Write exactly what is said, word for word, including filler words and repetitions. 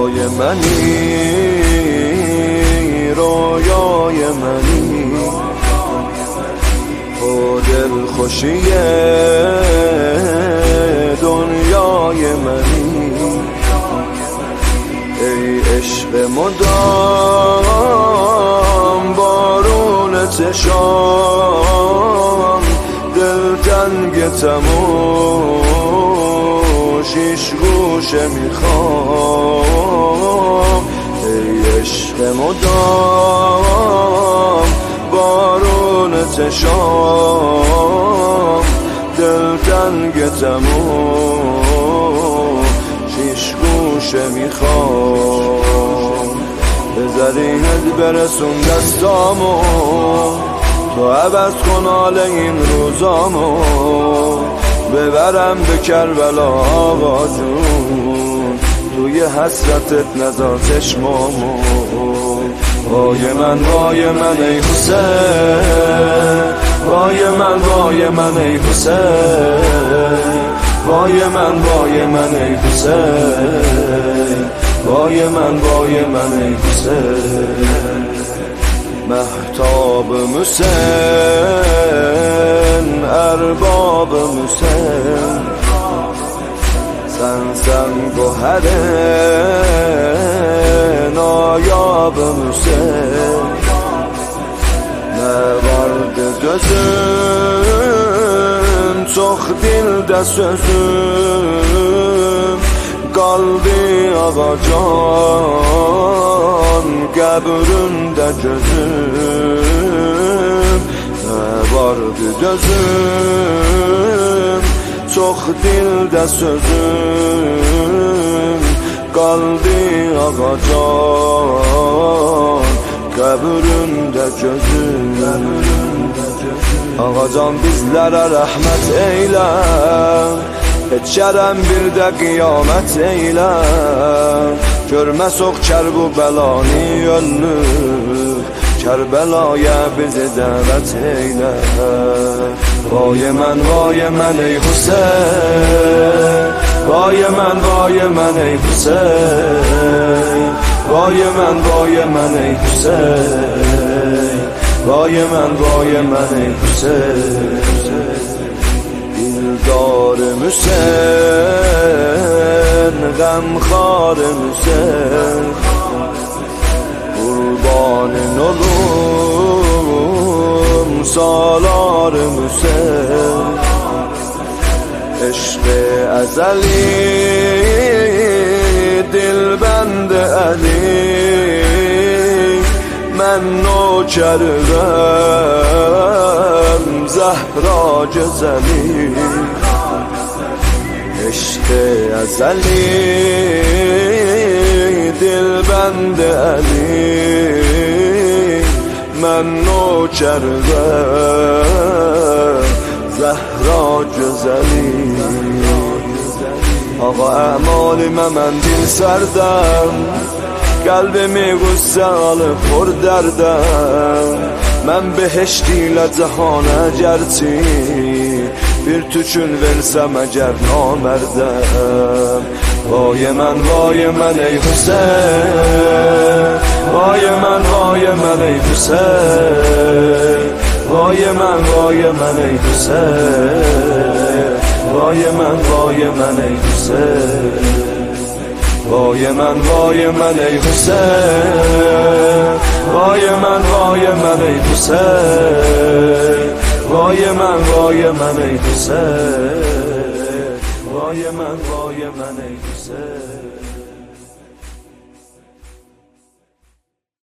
وای منی رویای منی تو دل خوشی دنیای منی ای عشق مدام بارون چشام دل تنگ تموم شیش گوشه میخوام ای عشق مدام بارون چشام دل تنگ تموم شیش گوشه میخوام به زرینت برسون دستامو تو عوض کن حال این روزامو ببرم به کربلا آقا جون توی حسرتت نزار چشمامو وای من وای من ای حسین وای من وای من ای حسین وای من وای من ای حسین وای من وای من ای حسین مهتاب مسن ارباب مسن سنسن گوهر نایاب مسن نورد gözüm çok dilde sözüm kaldı ağacan qəbründə gözüm ne vardı gözüm çok dilde sözüm kaldı ağacan qəbründə gözüm ağacan bizlərə rəhmət eylə Keçərəm bir də qiyamət eylə Görmə sox kərbu bəlani önlük Kərbəlaya bizi dəvət eylə Vay mən, vay mən ey Hüseyin Vay mən, vay mən ey Hüseyin Vay mən, vay mən ey Hüseyin Vay mən, vay mən ey Hüseyin دلدار مسن غمخوار مسن قربان نلوم سالار مسن عشق ازلی دلبند علی من نوکرم زهرا جزلی عشق ازلی دلبند علی من نوکرم زهرا جزلی آقا اعمال من دل سردم قلبimi qüssə alıb xor dərdəm Mən behişt ilə cəhana gərçi Bir tükün versəm əgər namərdəm Vay mən, vay mən ey Hüseyin Vay mən, vay mən ey Hüseyin Vay mən, vay mən ey Hüseyin Vay mən, vay mən ey Hüseyin Vay mən, vay mən ey Hüseyin Vay mən, vay mən ey Hüseyin Vay mən, vay mən ey Hüseyin Vay mən, vay mən ey Hüseyin